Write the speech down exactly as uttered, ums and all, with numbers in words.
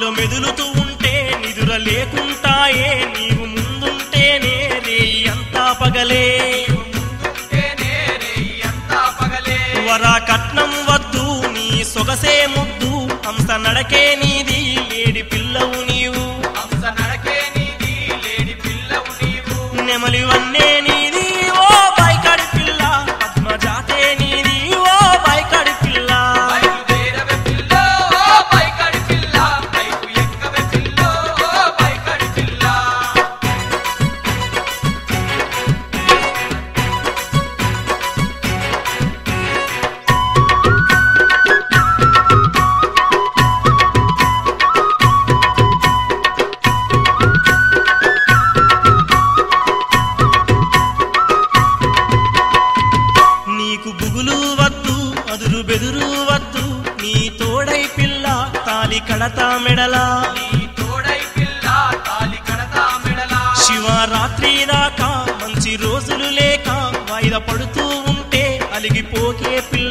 బావిలో మెదులుతూ ఉంటే నిదుర లేకుంటాయే నీవు ముందుంటేనే రేయి అంతా పగలే వరా కట్నం వద్దు నీ సొగసే ముద్దు హంస నడకే నీది లేడి పిల్లవు నీవు నెమలివన్నే నీది ఓ బైకాడి పిల్ల పద్మజాతే నీది ఓ బైకాడి పిల్ల నీకు బుగులు వద్దు అదురు బెదురు వద్దు నీ తోడై పిల్ల తాలి కడతా మెడలా శివరాత్రి దాకా మంచి రోజులు లేక వాయిదా పడుతూ ఉంటే అలిగిపోకే పిల్ల